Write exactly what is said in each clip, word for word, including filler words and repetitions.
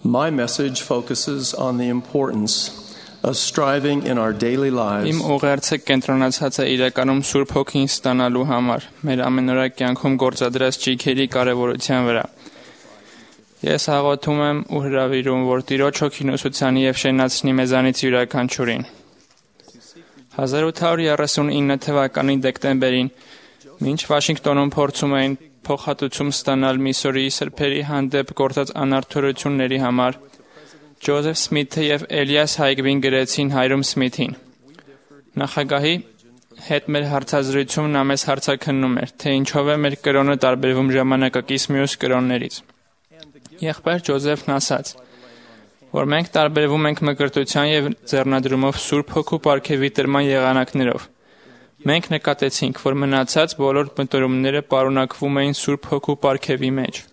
My message focuses on the importance of striving in our daily lives. Իմ ուղերձը կենտրոնացած է իրականում Սուրբ Հոգին ստանալու համար, մեր ամենօրյա կյանքում գործադրած ճիգերի կարևորության վրա։ Ես աղոթում եմ ու հրավիրում, որ Տիրոջ Հոգին ուսուցանի եւ շենացնի մեզանից յուրաքանչյուրին։ հազար ութ հարյուր երեսունինը թվականի դեկտեմբերին, մինչ Վաշինգտոնում փորձում էին փոխհատուցում ստանալ Միսսուրիի սրբերի հանդեպ գործած անարդարությունների համար, Ջոզեֆ Սմիթը եւ Էլիաս Հայգվին գրեցին Հայրում Սմիթին։ Նախագահի հետ մեր հարցազրույցում նա մեզ հարցաքննում էր, թե ինչով է մեր կրոնը տարբերվում ժամանակակից մյուս կրոններից։ Եղբայր Ջոզեֆն ասաց, որ մենք տարբերվում ենք մկրտության եւ ձեռնադրումով Սուրբ Հոգու պարգևի տրման եղանակներով։ Մենք նկատեցինք, որ մնացած բոլոր մտորումները պարունակվում էին Սուրբ Հոգու պարգևի մեջ։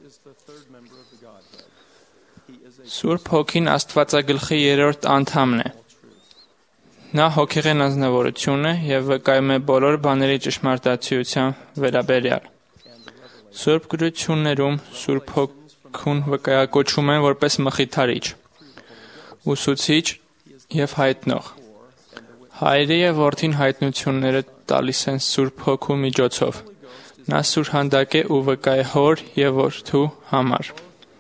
Սուրբ Հոգին Աստվածագլխի երրորդ անդամն է։ Նա հոգեղեն անձնավորություն է եւ վկայում է բոլոր բաների ճշմարտացիության վերաբերյալ։ Սուրբ գրություններում Սուրբ Հոգուն վկայակոչում են որպես մխիթարիչ, ուսուցիչ եւ հայտնող։ Հայրը եւ որդին հայտնությունները տալիս են Սուրբ Հոգու միջոցով։ Նա սուրհանդակ է ու վկա է հոր եւ որդու համար։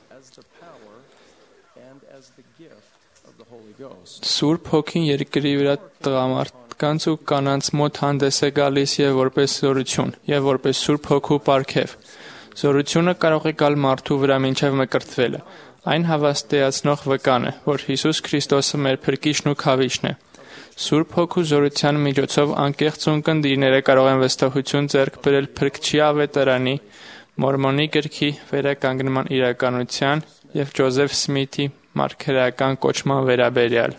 Սուրբ Հոգին երկրի վրա տղամարդկանց ու կանանց մոտ հանդես է գալիս եւ որպես զորություն, եւ որպես Սուրբ Հոգու պարգև։ Զորությունը կարող է գալ մարդու վրա մինչև մկրտվելը։ Այն հավաստիացնող վկան է, որ Հիսուս Քրիստոսը մեր փրկիչն ու քավիչն է։ Սուրբ Հոգու զորության միջոցով անկեղծ ունկնդիրները կարող են վստահություն ձեռք բերել Փրկչի ավետարանի, Մորմոնի գրքի վերականգնման իրականության եւ Ջոզեֆ Սմիթի մարգարեական կոչման վերաբերյալ։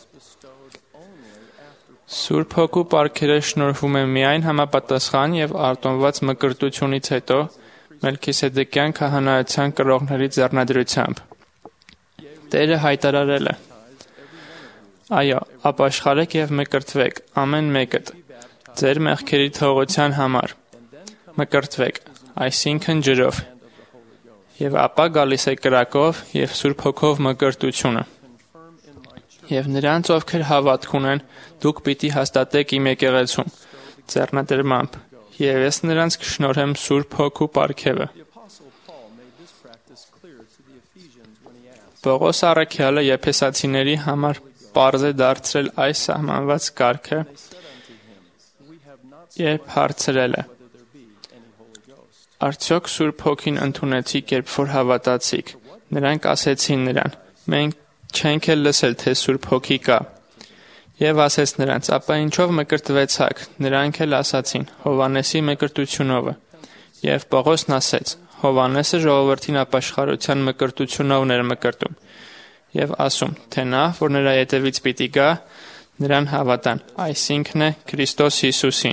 Սուրբ Հոգու պարգևը շնորհվում է միայն համապատասխան եւ արտոնված մկրտությունից հետո Մելքիսեդեկյան քահանայության կրողների ձեռնադրությամբ։ Տերը հայտարարել է. Այո, ապաշխարեք եւ մկրտվեք, ամեն մեկդ, ձեր մեղքերի թողության համար։ Մկրտվեք, այսինքն ջրով։ Եվ ապա գալիս է կրակով եւ Սուրբ Հոգով մկրտությունը։ Եվ նրանց, ովքեր հավատք ունեն, դուք պիտի հաստատեք իմ եկեղեցում, ձեռնադրմամբ, եւ ես նրանց կշնորհեմ Սուրբ Հոգու պարգևը։ Պողոս առաքյալը Եփեսացիների համար պարզ է դարձրել այս սահմանված կարգը, երբ հարցրել է. Արդյոք Սուրբ Հոգին ընդունեցիք, երբ որ հավատացիք։ Նրանք ասեցին նրան. մենք չենք էլ լսել, թե Սուրբ Հոգի կա։ Եվ ասեց նրանց. ապա ինչով մկրտվեցաք։ Նրանք էլ ասացին. Հովանեսի մկրտությունով։ Եվ Պողոսն ասեց. Հովանեսը ժողովրդին ապաշխարության մկրտությունով էր մկրտում։ Եվ ասում, թե նա, որ նրա ետևից պիտի գա, նրան հավատան, այսինքն է Քրիստոս Հիսուսին։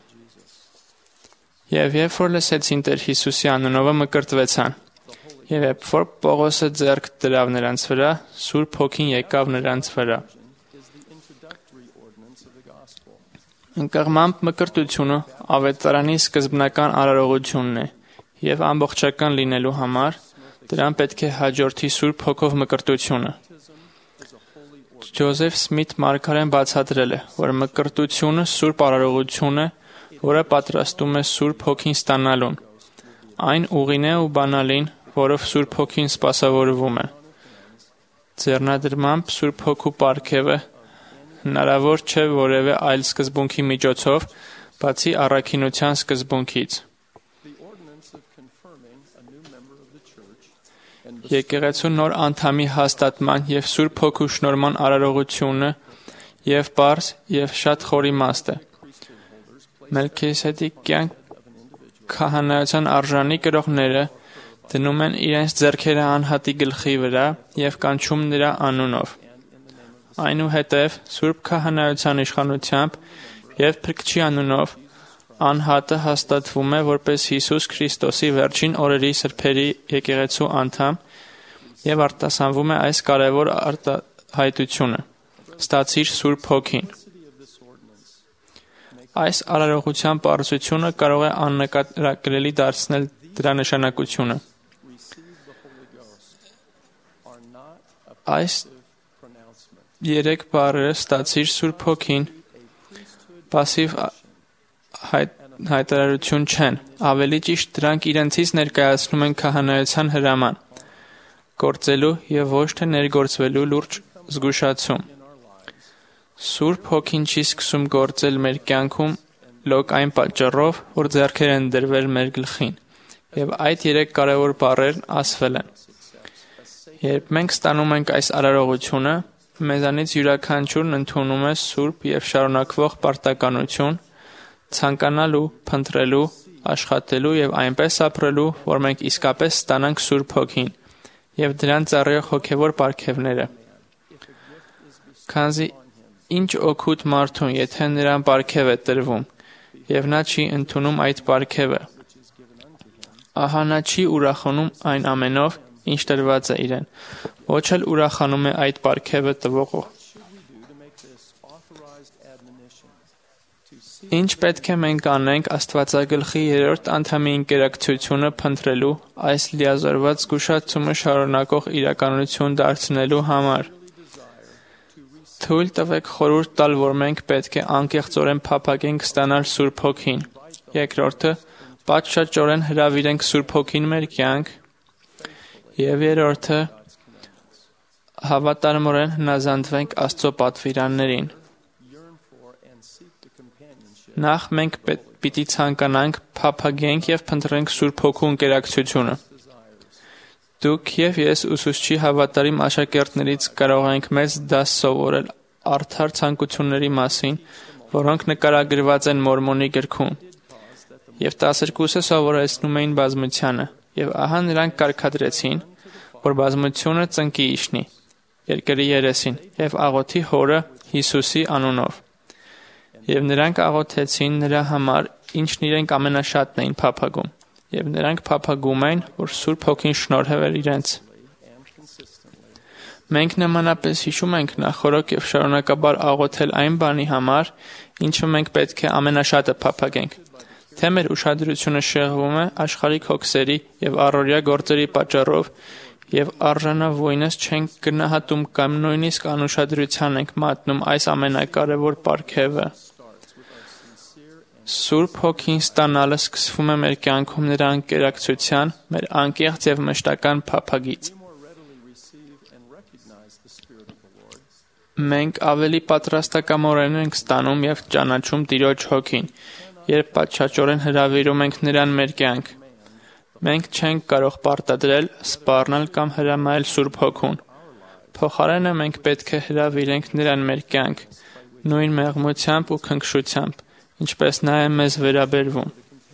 Եվ երբ որ լսեցին Տեր Հիսուսի անունով մկրտվեցան, եւ երբ որ Պողոսը ձեռք դրավ նրանց վրա, Սուրբ Հոգին եկավ նրանց վրա։ Ընկղմամբ մկրտությունը ավետարանի սկզբնական արարողությունն է, եւ ամբողջական լինելու համար դրան պետք է հաջորդի Սուրբ Հոգով մկրտությունը։ Ջոզեֆ Սմիթ մարգարեն բացատրել է, որ մկրտությունը Սուրբ արարողություն է, որը պատրաստում է Սուրբ Հոգին ստանալուն։ Այն ուղին է ու բանալին, որով Սուրբ Հոգին սպասավորվում է։ Ձեռնադրմամբ Սուրբ Հոգու պարգևը հնարավոր չէ որևէ այլ սկզբունքի միջոցով, բացի առաքինության սկզբունքից։ Եկեղեցու նոր անդամի հաստատման եւ Սուրբ Հոգու շնորհման արարողությունը եւ պարզ եւ շատ խոր իմաստ է։ Մելքիսեդեկյան քահանայության արժանի կրողները դնում են իրենց ձեռքերը անհատի գլխի վրա եւ կանչում նրա անունով։ Այնուհետև Սուրբ քահանայության իշխանությամբ եւ Փրկչի անունով անհատը հաստատվում է որպես Հիսուս Քրիստոսի վերջին օրերի սրբերի եկեղեցու անդամ եւ արտասանվում է այս կարևոր արտահայտությունը. Ստացիր Սուրբ Հոգին։ Այս արարողության պարզությունը կարող է աննկարագրելի դարձնել դրա նշանակությունը։ Այս երեք բառերը ստացիր Սուրբ Հոգին պասիվ հայտ, հայտարարություն չեն, ավելի ճիշտ դրանք իրենցից ներկայացնում են քահանայության հրաման, գործելու և ոչ թե ներգործվելու լուրջ զգուշացում։ Սուրբ Հոգին չի սկսում գործել մեր կյանքում լոկ այն պատճառով, որ ձեռքեր են դրվել մեր գլխին, և այդ երեք կարևոր բառերն ասվել են։ Երբ մենք ստանում ենք այս արարողությունը, մեզանից յուրաքանչյուրն ընդունում է սուրբ և շարունակվող պարտականություն, ցանկանալու, փնտրելու, աշխատելու և այնպես ապրելու, որ մենք իսկապես ստանանք Սուրբ Հոգին և դրան ծառայող հոգևոր պարգևները։ Քանզի ինչ օգուտ մարդուն, եթե նրան պարգև է տրվում, և նա չի ընդունում այդ պարգևը, ահա նա չի ուրախանում այն ամենով, ինչ տրված է իրեն, ոչ էլ ուրախանում է այդ պարգևը տվողով։ Ինչ պետք է մենք անենք Աստվածագլխի երրորդ անդամի ինկերակցությունը փնտրելու, այս լիազորված զգուշացումը շարունակող իրականություն դարձնելու համար։ Թույլ տվեք խորհուրդ տալ, որ մենք պետք է անկեղծորեն փափագենք ստանալ Սուրբ Հոգին։ Երկրորդը, պատշաճորեն հրավիրենք Սուրբ Հոգին մեր կյանք։ Եվ երրորդը, հավատարմորեն հնազանդվենք Աստծո պատվիրաններին։ Նախ մենք պիտի ցանկանանք, փափագենք և փնտրենք Սուրբ Հոգու ընկերակցությունը։ Դուք և ես ուսուցչի հավատարիմ աշակերտներից կարող ենք մեծ դաս սովորել արդար ցանկությունների մասին, որոնք նկարագրված են Մորմոնի գրքում։ Եվ տասներկուսը սովորեցնում էին բազմությանը, և ահա նրանք կարգադրեցին, որ բազմությունը ծնկի իջնի երկրի երեսին և աղոթի հորը Հիսուսի անունով։ Եվ նրանք աղոթեցին նրա համար, ինչն իրենք ամենաշատն էին փափագում, և նրանք փափագում էին, որ Սուրբ Հոգին շնորհել իրենց։ Մենք նմանապես հիշում ենք նախօրոք և շարունակաբար աղոթել այն բանի համար, ինչը մենք պետք է ամենաշատը փափագենք, թե մեր ուշադրությունը շեղվում է աշխարհիկ հոգսերի և առօրյա գործերի պատճառով և արժանավույնս չենք գնահատում կամ նույնիսկ անուշադրության ենք մատնում այս ամենակարևոր պարգևը։ Սուրբ Հոգին ստանալը սկսվում է մեր կյանքում նրա ընկերակցության, մեր անկեղծ և մշտական փափագից։ Մենք ավելի պատրաստակամորեն ենք ստանում և ճանաչում Տիրոջ Հոգին, երբ պատշաճորեն հրավիրում ենք նրան մեր կյանք։ Մենք չենք կարող պարտադրել, սպառնել կամ հրամայել Սուրբ Հոգուն։ Փոխարենը մենք պետք է հրավիրենք նրան մեր կյանք, նույն մեղմությամբ ու քնքշությամբ, ինչպես նա է մեզ վերաբերվում։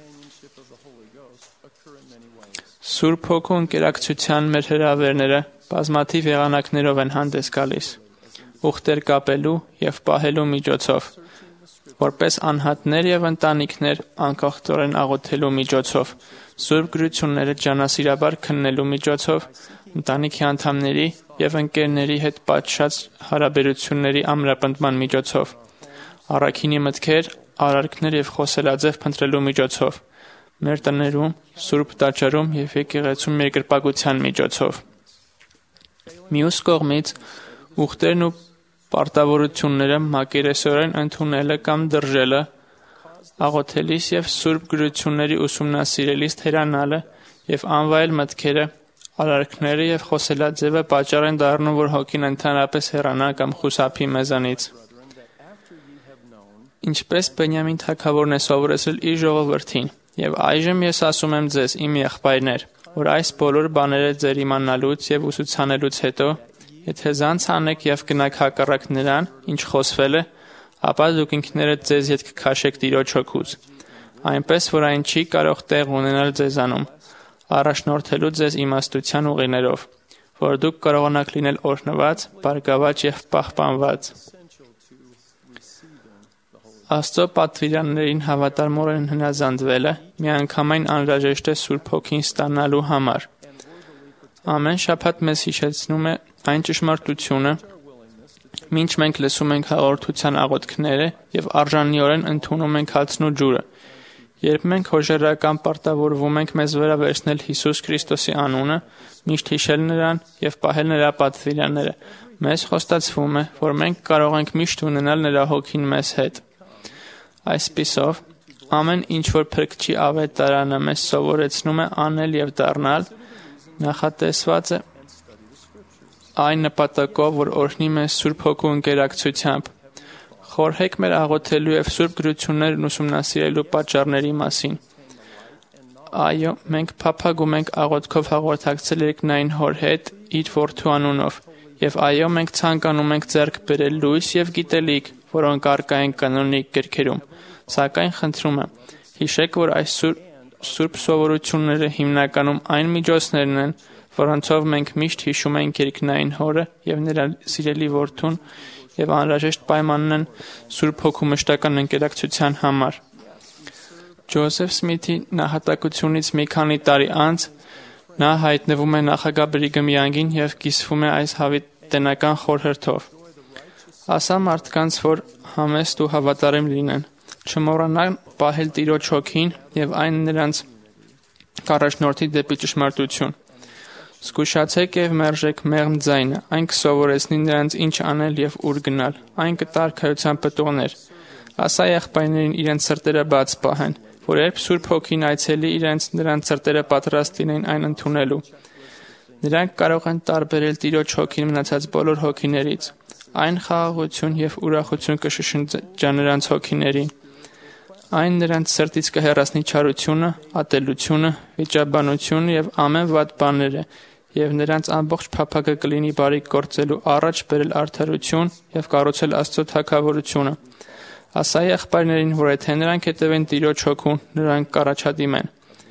Սուրբ Հոգու ընկերակցության մեր հրավերները բազմաթիվ եղանակներով են հանդես գալիս, ուխտեր կապելու և պահելու միջոցով, որպես անհատներ և ընտանիքներ անկեղծորեն աղոթելու միջոցով, սուրբ գրությունները ջանասիրաբար քննելու միջոցով, ընտանիքի անդամների և ընկերների հետ պատշաճ հարաբերությունների ամրապնդման միջոցով, առաքինի մտքեր, արարքներ և խոսելաձև փնտրելու միջոցով, մեր տներում, սուրբ տաճարում և եկեղեցում երկրպագության միջոցով։ Մյուս կողմից, ուխտերն ու պարտավորությունները մակերեսորեն ընդունելը կամ դրժելը, աղոթելիս և սուրբ գրությունների ուսումնասիրելիս թերանալը և անվայել մտքերը, արարքները և խոսելաձևը պատճառ են դառնում, որ Հոգին ընդհանրապես հեռանա կամ խուսափի մեզանից։ Ինչպես Բենյամին թագավորն է սովորեցրել իր ժողովրդին, և այժմ ես ասում եմ ձեզ, իմ եղբայրներ, որ այս բոլոր բաները ձեր իմանալուց և ուսուցանելուց հետո, եթե զանց անեք և գնաք հակառակ նրան, ինչ խոսվել է, ապա դուք ինքներդ ձեզ հետ կքաշեք Տիրոջ Հոգուց, այնպես որ այն չի կարող տեղ ունենալ ձեզանում, առաջնորդելու ձեզ իմաստության ուղիներով, որ դուք կարողանաք լինել օրհնված, բարգավաճ և պահպանված։ Աստծո պատվիրաններին հավատարմորեն հնազանդվելը միանգամայն անհրաժեշտ է Սուրբ Հոգին ստանալու համար։ Ամեն շաբաթ մեզ հիշեցնում է այն ճշմարտությունը, մինչ մենք լսում ենք հաղորդության աղոթքները և արժանիորեն ընդունում ենք հացն ու ջուրը, Երբ մենք հոժերական պարտավորվում ենք մեզ վրա վերցնել Հիսուս Քրիստոսի անունը, միշտ հիշել նրան եւ պահել նրա պատվիրանները, մեզ խոստացվում է, որ մենք կարող ենք միշտ ունենալ նրա հոգին մեզ հետ։ Այսպիսով, ամեն ինչ որ Փրկչի ավետարանը մեզ սովորեցնում է անել եւ դառնալ, նախատեսված է այն նպատակով, որ օրհնի մեզ Սուրբ Հոգու ընկերակցությամբ։ Խորհեք մեր աղոթելու եւ Սուրբ գրություններն ուսումնասիրելու պատճառների մասին։ Այո, մենք փափագում ենք աղոթքով հաղորդակցել երկնային Հոր հետ իր Որդու անունով, եւ այո, մենք ցանկանում ենք ձեռք բերել լույս եւ գիտելիք, որոնք առկա են կանոնիկ գրքերում, սակայն խնդրում եմ, հիշեք, որ այս Սուրբ սովորությունները հիմնականում այն միջոցներն են, որոնցով մենք միշտ հիշում ենք երկնային Հորը եւ նրա սիրելի Որդուն եւ անհրաժեշտ պայմանն են Սուրբ Հոգու մշտական ընկերակցության համար։ Ջոզեֆ Սմիթի նահատակությունից մի քանի տարի անց նա հայտնվում է նախագահ Բրիգեմ Յանգին եւ կիսվում է այս հավիտենական խորհրդով։ Ասա մարդկանց, որ համեստ ու հավատարիմ լինեն, չմոռանան պահել Տիրոջ հոգին եւ այն նրանց կառաջնորդի դեպի ճշմարտություն։ Զգուշացեք եւ մերժեք մեղմ ձայնը, այն կսովորեցնի նրանց ինչ անել եւ ուր գնալ, այն կտարքայության պտուղներ։ Ասա եղբայրներին իրենց սրտերը բաց պահեն, որ երբ Սուրբ Հոգին այցելի իրենց, նրանց սրտերը պատրաստ լինեն այն ընդունելու։ Նրանք կարող են տարբերել Տիրոջ հոգին մնացած բոլոր հոգիներից։ Այն խաղաղություն եւ ուրախություն կշշնջա նրանց հոգիներին։ Այն նրանց սրտից կհեռացնի չարությունը, ատելությունը, վիճաբանությունը եւ ամեն վատ բաները, եւ նրանց ամբողջ փափագը կլինի բարիք գործելու, առաջ բերել արդարություն եւ կառուցել Աստծո թագավորությունը։ Ասա եղբայրներին, որ եթե նրանք հետևեն Տիրոջ հոգուն, նրանք կառաջադիմեն։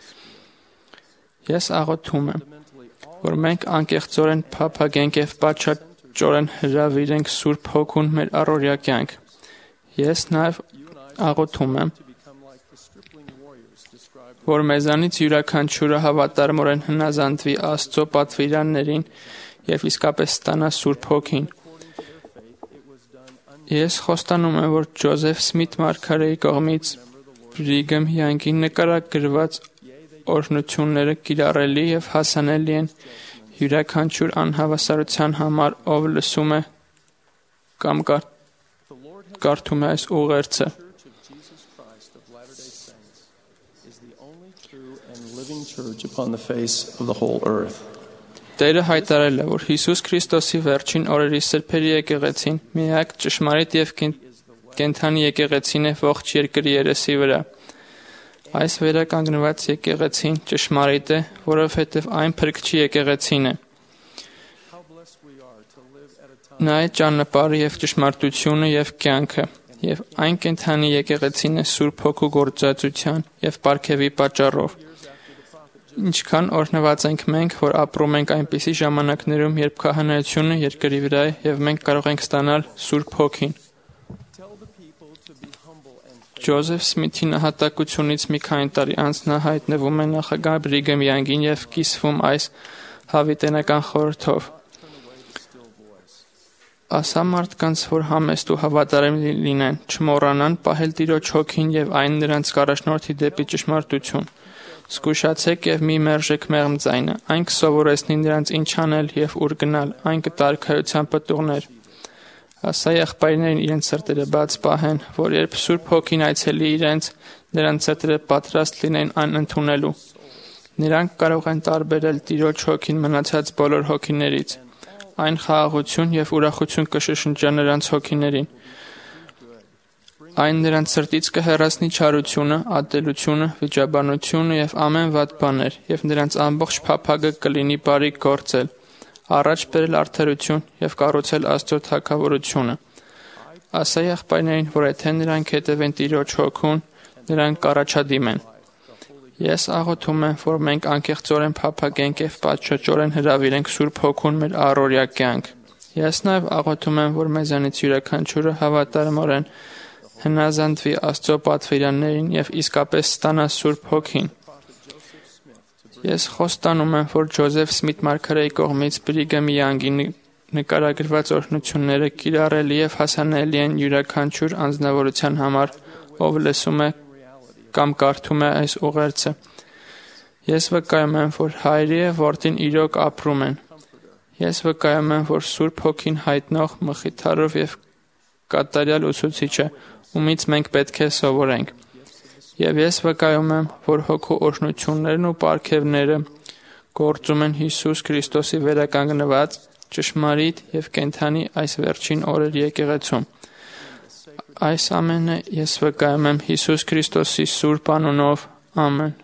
Ես աղոթում եմ, որ մենք անկեղծորեն փափագենք եւ պատշաճորեն հրավիրենք Սուրբ Հոգուն մեր առօրյա կյանք։ Ես նաեւ աղոթում եմ, որ մեզանից յուրաքանչյուրը հավատարմորեն հնազանդվի Աստծո պատվիրաններին եւ իսկապես ստանա Սուրբ Հոգին։ Ես խոստանում եմ, որ Ջոզեֆ Սմիթ մարգարեի կողմից Բրիգեմ Յանգի նկարագրված օրհնությունները կիրառելի եւ հասանելի են յուրաքանչյուր անհավասարության համար, ով լսում է կամ կարդում է այս ուղերձը։ Church upon the face of the whole earth. Տերը հայտարարել է, որ Հիսուս Քրիստոսի վերջին օրերի սրբերի եկեղեցին միակ ճշմարիտ եւ կենդանի եկեղեցին է ողջ երկրի երեսի վրա։ Այս վերականգնված եկեղեցին ճշմարիտ է, որովհետեւ այն Փրկչի եկեղեցին է։ Նա է ճանապարհը եւ ճշմարտությունը եւ կյանքը, եւ այն կենդանի եկեղեցին է Սուրբ Հոգու գործածության եւ պարգևի պատճառով։ Ինչքան օրհնված ենք մենք, որ ապրում ենք այնպիսի ժամանակներում, երբ քահանայությունը երկրի վրա է եւ մենք կարող ենք ստանալ Սուրբ Հոգին։ Ջոզեֆ Սմիթի նահատակությունից մի քանի տարի անց նա հայտնվում է նախագահ Բրիգեմ Յանգին եւ կիսվում այս հավիտենական խորհրդով։ Ասա մարդկանց, որ համեստ ու հավատարիմ լինեն, չմոռանան պահել Տիրոջ հոգին եւ այն նրանց կառաջնորդի դեպի ճշմարտություն։ Զգուշացեք եւ մի մերժեք մեղմ ձայնը, այն կսովորեցնի նրանց ինչ անել եւ ուր գնալ, այն կտարքայության պտուղներ։ Ասա եղբայրներին իրենց սրտերը բաց պահեն, որ երբ Սուրբ Հոգին այցելի իրենց, նրանց սրտերը պատրաստ լինեն այն ընդունելու։ Նրանք կարող են տարբերել Տիրոջ հոգին մնացած բոլոր հոգիներից։ Այն խաղաղություն եւ ուրախություն կշշնջա նրանց հոգիներին։ Այն նրանց սրտից կհեռացնի չարությունը, ատելությունը, վիճաբանությունը եւ ամեն վատ բաներ, եւ նրանց ամբողջ փափագը կլինի բարիք գործել, առաջ բերել արդարություն եւ կառուցել Աստծո թագավորությունը։ Ասա եղբայրներին, որ եթե նրանք հետևեն Տիրոջ հոգուն, նրանք կառաջադիմեն։ Ես աղոթում եմ, որ մենք անկեղծորեն փափագենք եւ պատշաճորեն հրավիրենք Սուրբ Հոգուն մեր առօրյա կյանք։ Ես նաեւ աղոթում եմ, որ մեզանից յուրաքանչյուրը հավատարմորեն հնազանդվի Աստծո պատվիրաններին եւ իսկապես ստանա Սուրբ Հոգին։ Ես խոստանում եմ, որ Ջոզեֆ Սմիթ մարգարեի կողմից Բրիգեմ Յանգի նկարագրված օրհնությունները կիրառելի եւ հասանելի են յուրաքանչյուր անձնավորության համար, ով լսում է կամ կարդում է այս ուղերձը։ Ես վկայում եմ, որ Հայրի և Որդին իրոք ապրում են։ Ես վկայում եմ, որ Սուրբ Հոգին հայտնող, մխիթարով և կատարյալ ուսուցիչ է, ումից մենք պետք է սովորենք։ Եվ ես վկայում եմ, որ Հոգու օրհնություններն ու պարգևները գործում են Հիսուս Քրիստոսի վերականգնված, ճշմարիտ և կենդանի այս վերջին օրեր եկեղեցում։ Այս ամենը ես վկայում եմ Հիսուս Քրիստոսի սուրբ անունով, ամեն։